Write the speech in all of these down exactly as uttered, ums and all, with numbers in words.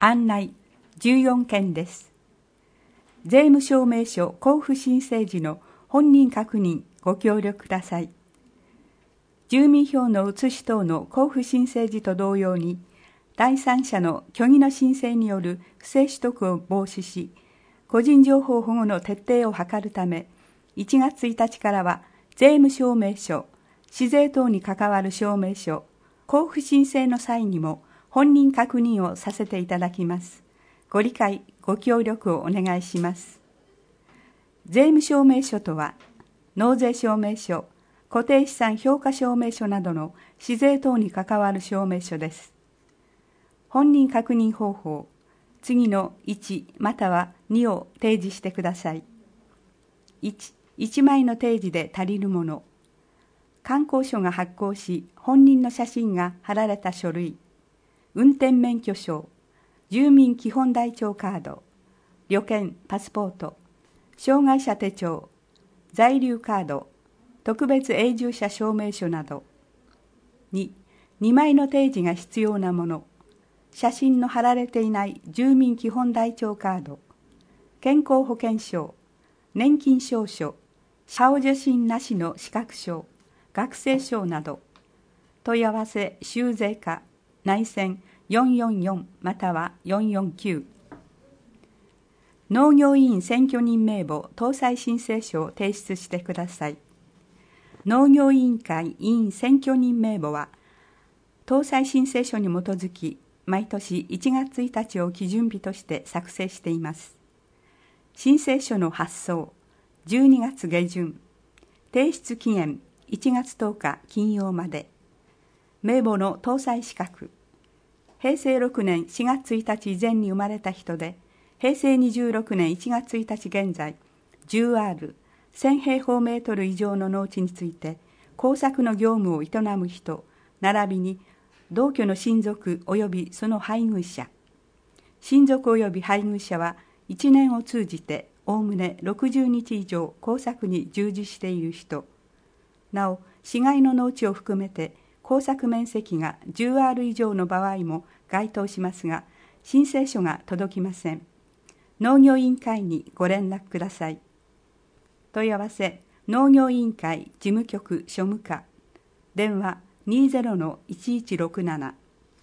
案内じゅうよんけんです。税務証明書交付申請時の本人確認ご協力ください。住民票の写し等の交付申請時と同様に、第三者の虚偽の申請による不正取得を防止し、個人情報保護の徹底を図るため、いちがつついたちからは税務証明書、市税等に関わる証明書、交付申請の際にも本人確認をさせていただきます。ご理解、ご協力をお願いします。税務証明書とは、納税証明書、固定資産評価証明書などの市税等に関わる証明書です。本人確認方法、次のいちまたはにを提示してください。いち、いちまいの提示で足りるもの。観光所が発行し、本人の写真が貼られた書類。運転免許証、住民基本台帳カード、旅券、パスポート、障害者手帳、在留カード、特別永住者証明書など。に、にまいの提示が必要なもの。写真の貼られていない住民基本台帳カード、健康保険証、年金証書、顔写真なしの資格証、学生証など。問い合わせ州税課内線よんよんよんまたはよんよんきゅう。農業委員選挙人名簿搭載申請書を提出してください。農業委員会委員選挙人名簿は、搭載申請書に基づき、毎年いちがつついたちを基準日として作成しています。申請書の発送、じゅうにがつげじゅん、提出期限いちがつとおか金曜まで。名簿の搭載資格、へいせいろくねんしがつついたち以前に生まれた人で、へいせいにじゅうろくねんいちがつついたち現在、じゅうアール、せんへいほうメートル以上の農地について、耕作の業務を営む人、並びに同居の親族及びその配偶者。親族及び配偶者はいちねんを通じておおむねろくじゅうにち以上耕作に従事している人。なお、市街の農地を含めて耕作面積がじゅうアール以上の場合も該当しますが、申請書が届きません。農業委員会にご連絡ください。問い合わせ、農業委員会事務局庶務課。電話にじゅうのいちいちろくなな。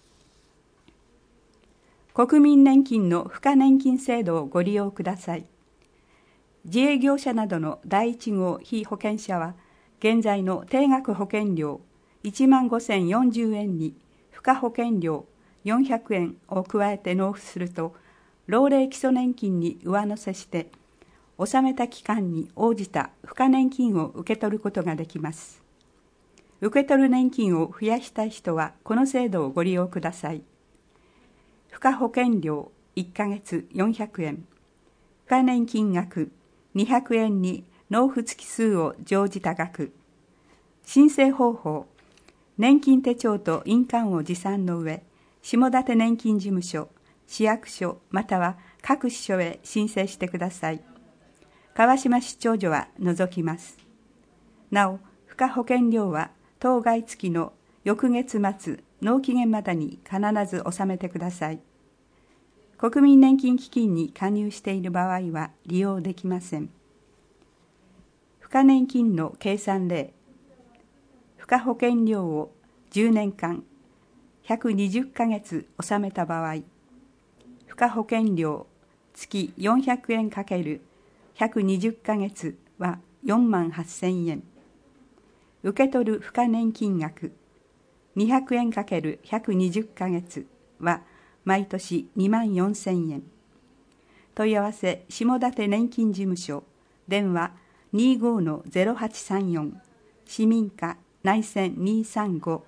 国民年金の付加年金制度をご利用ください。自営業者などのだいいち号被保険者は、現在の定額保険料いちまんごせんよんじゅうえんに付加保険料よんひゃくえんを加えて納付すると、老齢基礎年金に上乗せして、納めた期間に応じた付加年金を受け取ることができます。受け取る年金を増やしたい人はこの制度をご利用ください。付加保険料いっかげつよんひゃくえん、付加年金額にひゃくえんに納付月数を乗じた額。申請方法、年金手帳と印鑑を持参の上、下館年金事務所、市役所または各支所へ申請してください。川島市長所は除きます。なお、付加保険料は当該月の翌月末納期限までに必ず納めてください。国民年金基金に加入している場合は利用できません。付加年金の計算例、付加保険料をじゅうねんかんひゃくにじゅっかげつ納めた場合、付加保険料月よんひゃくえんかけるひゃくにじゅっかげつはよんまんはっせんえん。受け取る付加年金額にひゃくえんかけるひゃくにじゅっかげつは毎年にまんよんせんえん。問い合わせ下館年金事務所、電話にじゅうごのゼロはちさんよん、市民課内線にさんご。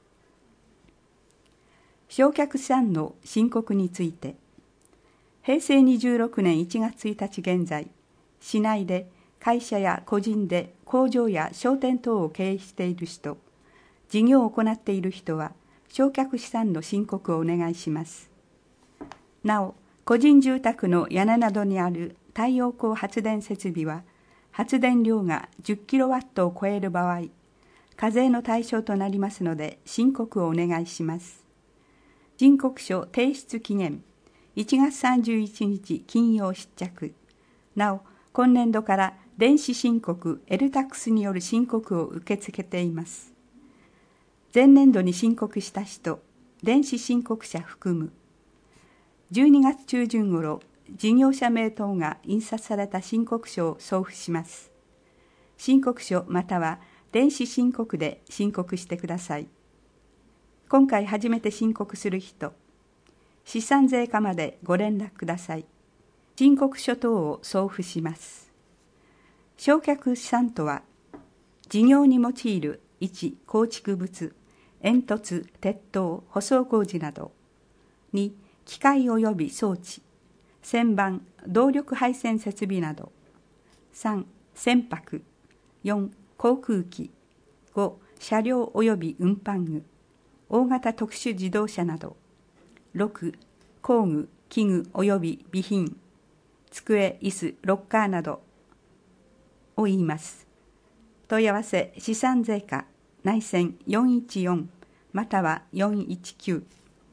償却資産の申告について、へいせいにじゅうろくねんいちがつついたち現在、市内で会社や個人で工場や商店等を経営している人、事業を行っている人は、償却資産の申告をお願いします。なお、個人住宅の屋根などにある太陽光発電設備は、発電量がじゅっキロワットを超える場合、課税の対象となりますので、申告をお願いします。申告書提出期限、 いちがつさんじゅういちにち金曜失着。なお、今年度から電子申告 エルタックス による申告を受け付けています。前年度に申告した人、電子申告者含む。じゅうにがつ中旬ごろ、事業者名等が印刷された申告書を送付します。申告書または電子申告で申告してください。今回初めて申告する人、資産税課までご連絡ください。申告書等を送付します。償却資産とは、事業に用いるいち構築物、煙突、鉄塔、舗装工事など、に機械及び装置、旋盤、動力配線設備など、さん船舶、よん航空機、ご車両及び運搬具、大型特殊自動車など、ろく工具、器具及び備品、机、椅子、ロッカーなどを言います。問い合わせ資産税課内線よんいちよんまたはよんいちきゅう。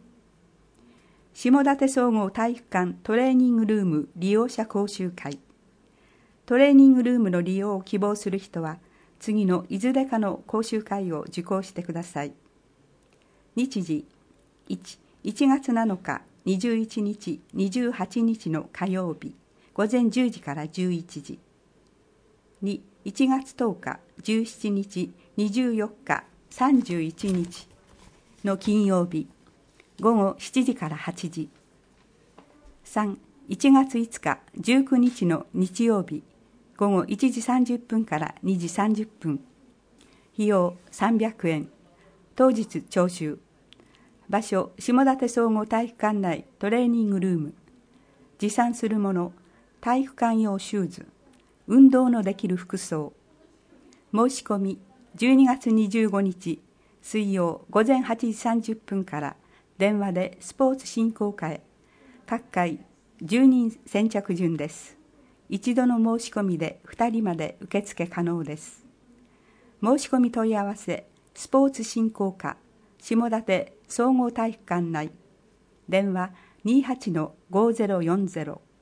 下館総合体育館トレーニングルーム利用者講習会。トレーニングルームの利用を希望する人は、次のいずれかの講習会を受講してください。日時いち、いちがつなのか、にじゅういちにち、にじゅうはちにちの火曜日、午前じゅうじからじゅういちじ。に、いちがつとおか、じゅうしちにち、にじゅうよっか、さんじゅういちにちの金曜日、午後しちじからはちじ。さん、いちがついつか、じゅうくにちの日曜日、午後いちじさんじゅっぷんからにじさんじゅっぷん。費用さんびゃくえん。当日徴収。場所、下館総合体育館内トレーニングルーム。持参するもの、体育館用シューズ、運動のできる服装。申し込み、じゅうにがつにじゅうごにち、水曜午前はちじさんじゅっぷんから電話でスポーツ振興課へ。各回じゅうにん先着順です。一度の申し込みでふたりまで受付可能です。申し込み問い合わせ、スポーツ振興課、下館総合体育館内。電話にはちのごぜろよんぜろ。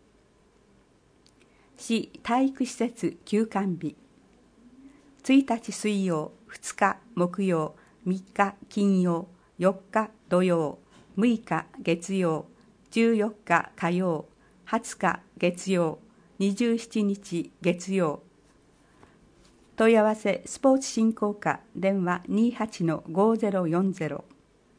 市体育施設休館日。ついたち水曜、ふつか木曜、みっか金曜、よっか土曜、むいか月曜、じゅうよっか火曜、はつか月曜、にじゅうしちにち月曜。問い合わせスポーツ振興課電話にはちのごぜろよんぜろ。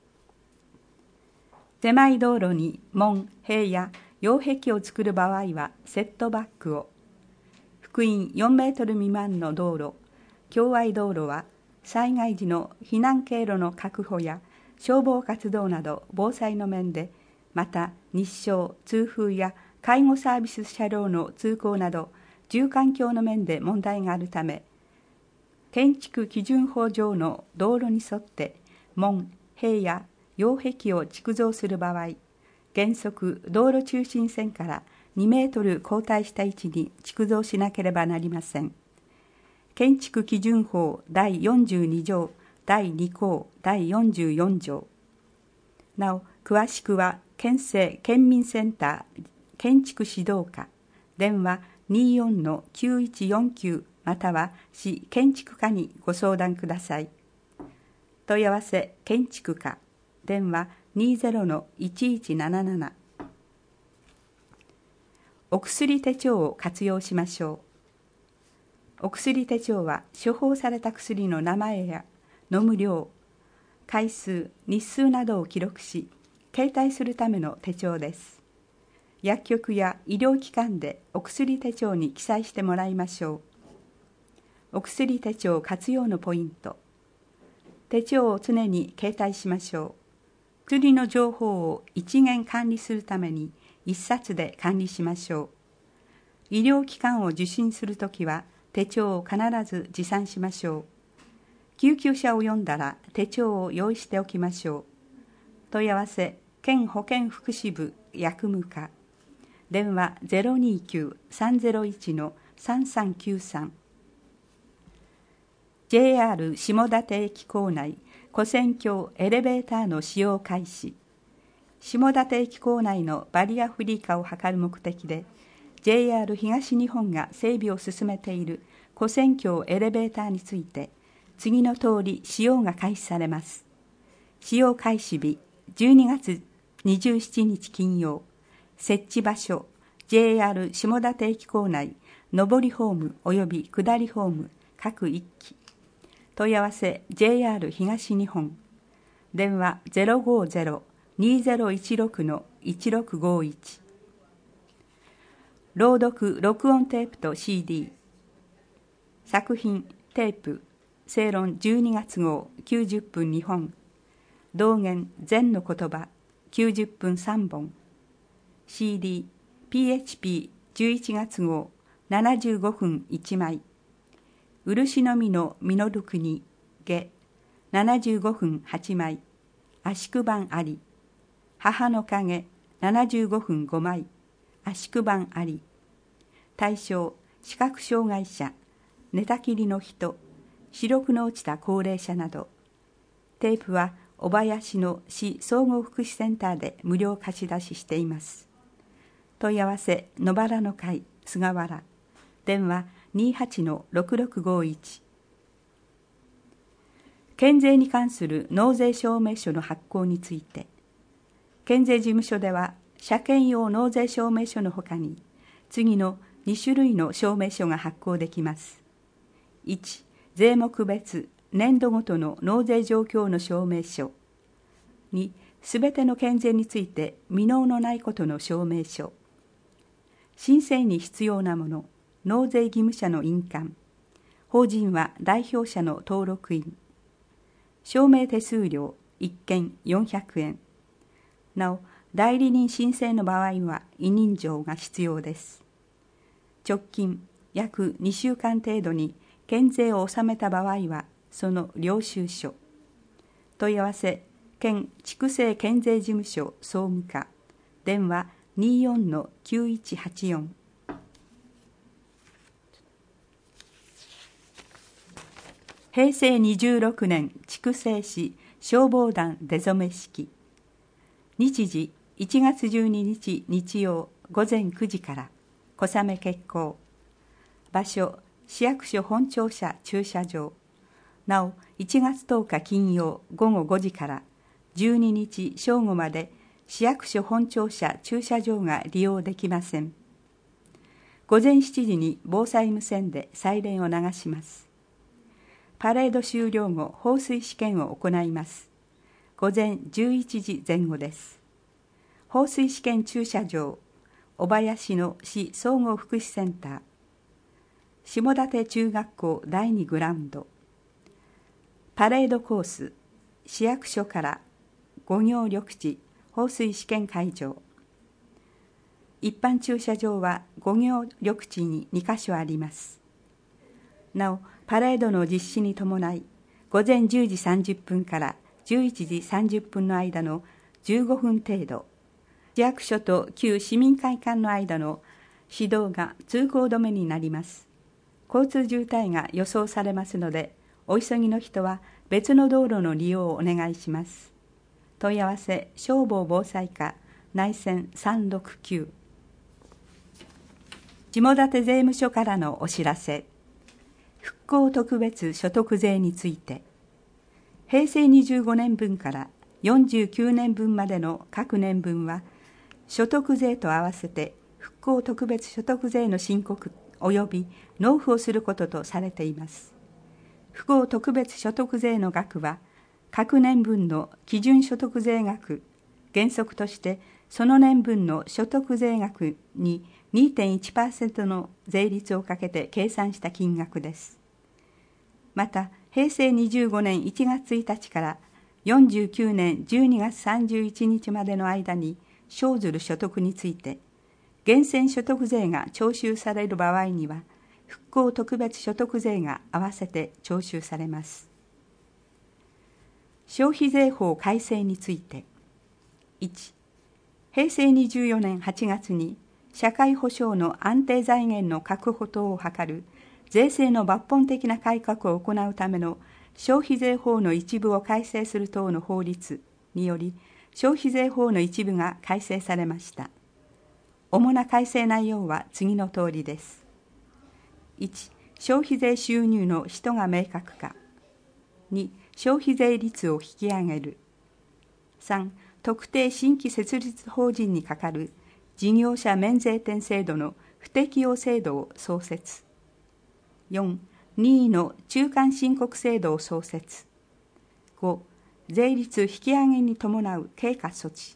狭い道路に門、塀や擁壁を作る場合はセットバックを。幅員よんメートル未満の道路、境愛道路は災害時の避難経路の確保や消防活動など防災の面で、また日照、通風や介護サービス車両の通行など住環境の面で問題があるため、建築基準法上の道路に沿って門、塀や擁壁を築造する場合、原則道路中心線からにメートル後退した位置に築造しなければなりません。建築基準法だいよんじゅうにじょうだいにこうだいよんじゅうよんじょう。なお詳しくは県政県民センター建築指導課電話にじゅうよんのきゅういちよんきゅうまたは市建築課にご相談ください。問い合わせ建築課電話にじゅうのいちいちなななな。お薬手帳を活用しましょう。お薬手帳は処方された薬の名前や飲む量、回数、日数などを記録し、携帯するための手帳です。薬局や医療機関でお薬手帳に記載してもらいましょう。お薬手帳活用のポイント。手帳を常に携帯しましょう。薬の情報を一元管理するために一冊で管理しましょう。医療機関を受診するときは手帳を必ず持参しましょう。救急車を呼んだら手帳を用意しておきましょう。問い合わせ県保健福祉部薬務課電話 ゼロにきゅうさんゼロいちのさんさんきゅうさん。 ジェイアール 下館駅構内跨線橋エレベーターの使用開始。 下館駅構内のバリアフリー化を図る目的で ジェイアール 東日本が整備を進めている跨線橋エレベーターについて次の通り使用が開始されます。使用開始日じゅうにがつにじゅうしちにち金曜、設置場所 ジェイアール 下館駅構内上りホームおよび下りホーム各いっき、問い合わせ ジェイアール 東日本、電話 ゼロごゼロ にゼロいちろく いちろくごいち。朗読録音テープと シーディー、 作品テープ正論じゅうにがつ号きゅうじゅっぷんにほん、道元禅の言葉きゅうじゅっぷんさんぼん、 シーディー ピーエイチピーじゅういちがつ号ななじゅうごふんいちまい、漆の実の実る国下ななじゅうごふんはちまい、圧縮版あり、母の影ななじゅうごふんごまい、圧縮版あり、対象視覚障害者、寝たきりの人、視力の落ちた高齢者など。テープは小林の市総合福祉センターで無料貸し出ししています。問い合わせ野原の会菅原、電話 にじゅうはちのろくろくごいち。県税に関する納税証明書の発行について、県税事務所では車検用納税証明書のほかに次のにしゅるいの証明書が発行できます。いち、税目別年度ごとの納税状況の証明書。に、すべての県税について未納のないことの証明書。申請に必要なもの、納税義務者の印鑑。法人は代表者の登録員。証明手数料いっけんよんひゃくえん。なお、代理人申請の場合は委任状が必要です。直近約にしゅうかん程度に県税を納めた場合はその領収書。問い合わせ県筑西県税事務所総務課、電話 にじゅうよんのきゅういちはちよん。へいせいにじゅうろくねん筑西市消防団出初め式。日時いちがつじゅうににち日曜午前くじから小雨決行。場所市役所本庁舎駐車場。なおいちがつとおか金曜午後ごじからじゅうににち正午まで市役所本庁舎駐車場が利用できません。午前しちじに防災無線でサイレンを流します。パレード終了後放水試験を行います。午前じゅういちじぜん後です。放水試験駐車場小林の市総合福祉センター、下館中学校だいにグラウンド、パレードコース市役所から五行緑地放水試験会場。一般駐車場は五行緑地ににかしょあります。なおパレードの実施に伴い午前じゅうじさんじゅっぷんからじゅういちじさんじゅっぷんの間のじゅうごふん程度、市役所と旧市民会館の間の市道が通行止めになります。交通渋滞が予想されますので、お急ぎの人は別の道路の利用をお願いします。問い合わせ消防防災課内線さんろくきゅう。下館税務署からのお知らせ。復興特別所得税について、へいせいにじゅうごねんぶんからよんじゅうきゅうねんぶんまでの各年分は所得税と合わせて復興特別所得税の申告及び納付をすることとされています。復興特別所得税の額は各年分の基準所得税額、原則としてその年分の所得税額に にてんいちパーセント の税率をかけて計算した金額です。また、へいせいにじゅうごねんいちがつついたちからよんじゅうきゅうねんじゅうにがつさんじゅういちにちまでの間に生ずる所得について、源泉所得税が徴収される場合には、復興特別所得税が合わせて徴収されます。消費税法改正について、いち、へいせいにじゅうよねんはちがつに社会保障の安定財源の確保等を図る税制の抜本的な改革を行うための消費税法の一部を改正する等の法律により、 消費税法の一部が改正されました。主な改正内容は次の通りです。いち、消費税収入の使途が明確化。に、消費税率を引き上げる。さん、特定新規設立法人にかかる事業者免税店制度の不適用制度を創設。よん、任意の中間申告制度を創設。ご、税率引き上げに伴う経過措置。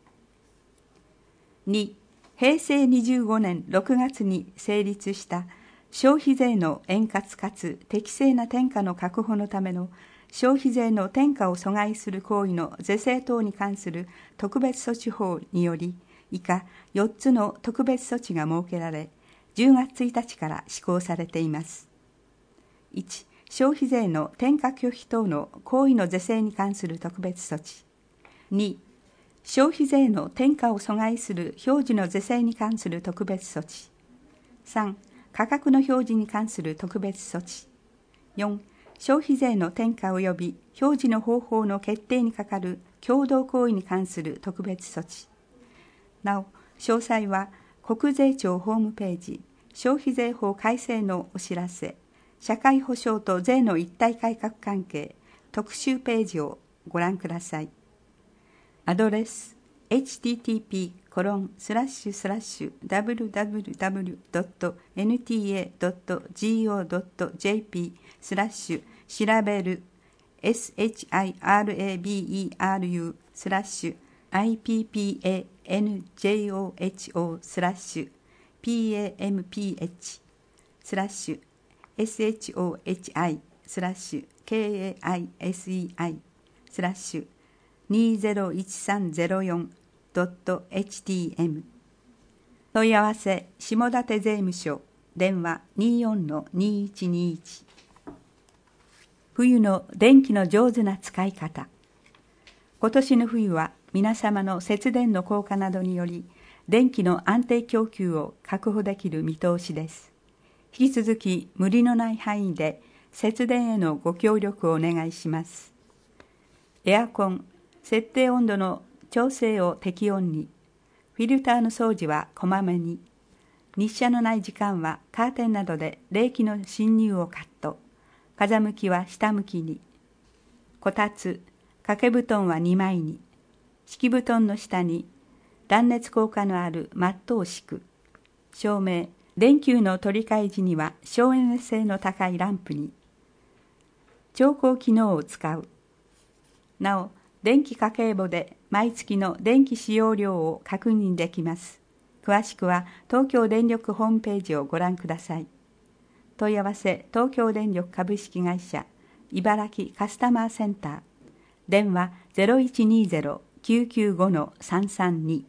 に、平成にじゅうごねんろくがつに成立した消費税の円滑かつ適正な転嫁の確保のための消費税の転嫁を阻害する行為の是正等に関する特別措置法により、以下よっつの特別措置が設けられ、じゅうがつついたちから施行されています。いち、消費税の転嫁拒否等の行為の是正に関する特別措置。に、消費税の転嫁を阻害する表示の是正に関する特別措置。さん、価格の表示に関する特別措置。よん、消費税の転嫁及び表示の方法の決定にかかる共同行為に関する特別措置。なお、詳細は国税庁ホームページ、消費税法改正のお知らせ、社会保障と税の一体改革関係特集ページをご覧ください。アドレス エイチティーティーピーコロンスラッシュスラッシュダブリューダブリューダブリュードットエヌティーエードットジーオードットジェーピースラッシュ調べる エスエイチアイアールエービーイーアールユー スラッシュ アイピーピーエーエヌジェイオーエイチオー スラッシュ ピーエーエムピーエイチ スラッシュ エスエイチオーエイチアイ スラッシュ ケーエーアイエスイーアイ スラッシュ にゼロいちさんゼロよん ドット エイチティーエム 問い合わせ下館税務署電話 にじゅうよんのにいちにいち。冬の電気の上手な使い方。今年の冬は皆様の節電の効果などにより電気の安定供給を確保できる見通しです。引き続き無理のない範囲で節電へのご協力をお願いします。エアコン、設定温度の調整を適温に、フィルターの掃除はこまめに、日射のない時間はカーテンなどで冷気の侵入をカット、風向きは下向きに、こたつ、掛け布団はにまいに、敷布団の下に断熱効果のあるマットを敷く、照明、電球の取り替え時には省エネ性の高いランプに、調光機能を使う。なお、電気家計簿で毎月の電気使用量を確認できます。詳しくは東京電力ホームページをご覧ください。問い合わせ東京電力株式会社茨城カスタマーセンター電話 ゼロいちにゼロ きゅうきゅうご さんさんに。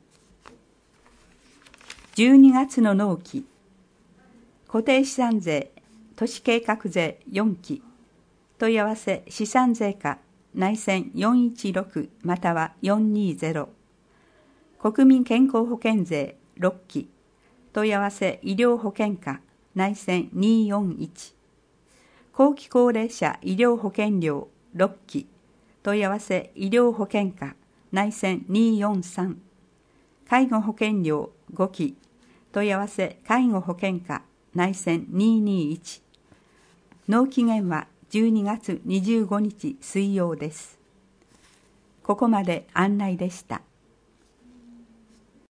じゅうにがつの納期、固定資産税、都市計画税よんき、問い合わせ資産税課内線よんいちろくまたはよんにゼロ、国民健康保険税ろっき、問い合わせ医療保険課内線によんいち、後期高齢者医療保険料ろっき、問い合わせ医療保険課内線によんさん、介護保険料ごき、問い合わせ介護保険課内線ににいち、納期限はじゅうにがつにじゅうごにち水曜です。ここまで案内でした。